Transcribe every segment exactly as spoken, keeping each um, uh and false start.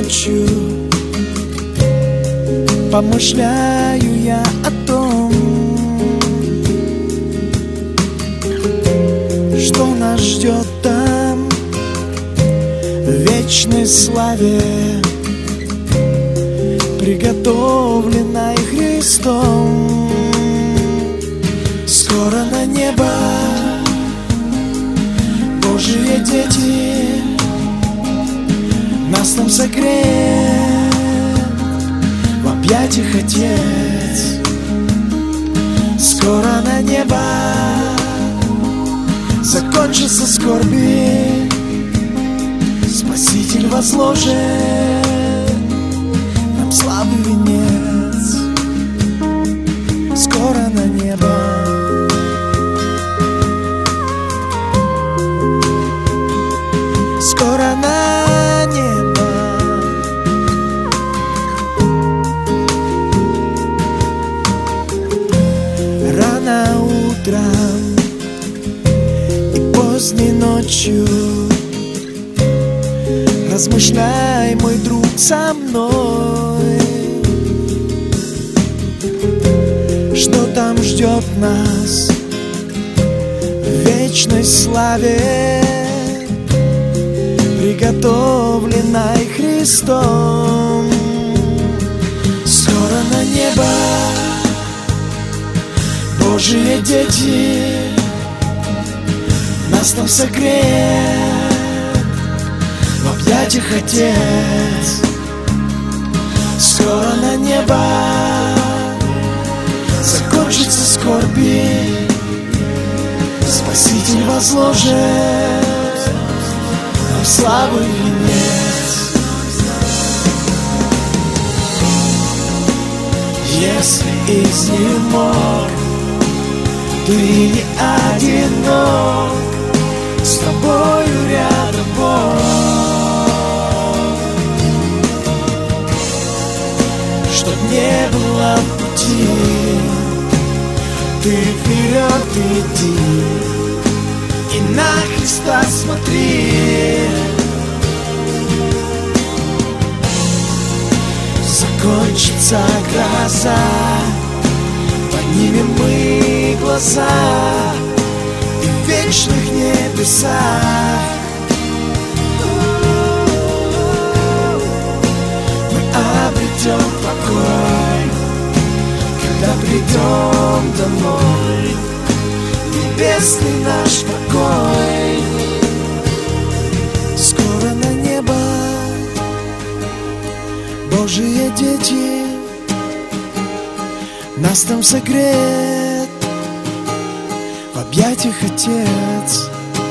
ночью помышляю я о том, что нас ждет там в вечной славе, приготовленной Христом. Скоро на небо Божьи дети нас там согреет в объятиях Отец. Скоро на небо закончатся скорби, Спаситель возложит нам славный венец. Скоро на небо. Скоро на небо. Рано утром и поздней ночью размышляй, мой друг, со мной, что там ждет нас в вечной славе, приготовленной Христом. Скоро на небо Божьи дети нас там согреет в объятиях Отец. Скоро на небо закончатся скорби, Спаситель возложит нам славу и венец. Если изнемог ты не одинок, с тобою рядом Бог. Чтоб не было пути, ты вперед иди и на Христа смотри. Закончится гроза, поднимем мы глаза и в вечных небесах мы обретем покой, когда придем домой, небесный наш покой. Скоро на небо Божьи дети нас там согреет в объятиях Отец.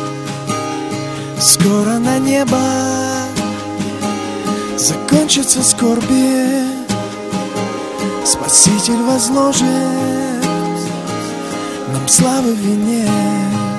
Скоро на небо закончатся скорби, Спаситель возложит нам славы венец.